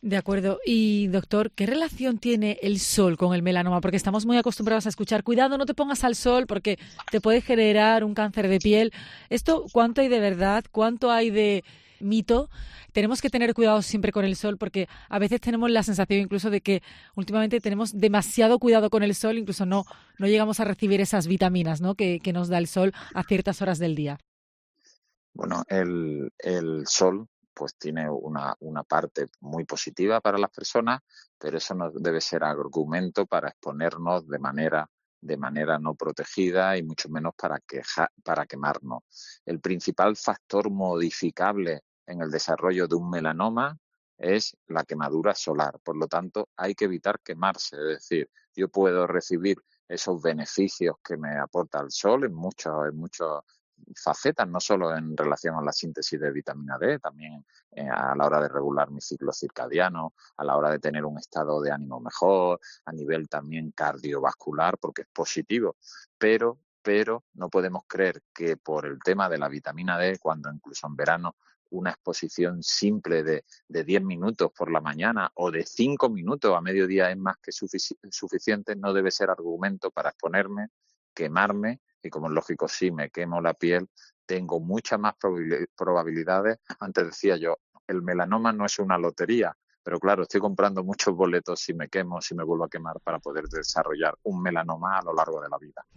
De acuerdo. Y doctor, ¿qué relación tiene el sol con el melanoma? Porque estamos muy acostumbrados a escuchar, cuidado, no te pongas al sol porque te puede generar un cáncer de piel. ¿Esto cuánto hay de verdad? ¿Cuánto hay de mito? Tenemos que tener cuidado siempre con el sol porque a veces tenemos la sensación incluso de que últimamente tenemos demasiado cuidado con el sol, incluso no llegamos a recibir esas vitaminas, ¿no? que nos da el sol a ciertas horas del día. Bueno, el sol pues tiene una parte muy positiva para las personas, pero eso no debe ser argumento para exponernos de manera no protegida y mucho menos para quemarnos. El principal factor modificable en el desarrollo de un melanoma es la quemadura solar. Por lo tanto, hay que evitar quemarse. Es decir, yo puedo recibir esos beneficios que me aporta el sol en muchos facetas, no solo en relación a la síntesis de vitamina D, también a la hora de regular mi ciclo circadiano, a la hora de tener un estado de ánimo mejor, a nivel también cardiovascular, porque es positivo, pero no podemos creer que por el tema de la vitamina D, cuando incluso en verano una exposición simple de 10 minutos por la mañana o de 5 minutos a mediodía es más que suficiente, no debe ser argumento para exponerme, quemarme, y como es lógico, si me quemo la piel, tengo muchas más probabilidades. Antes decía yo, el melanoma no es una lotería, pero claro, estoy comprando muchos boletos si me quemo, si me vuelvo a quemar para poder desarrollar un melanoma a lo largo de la vida.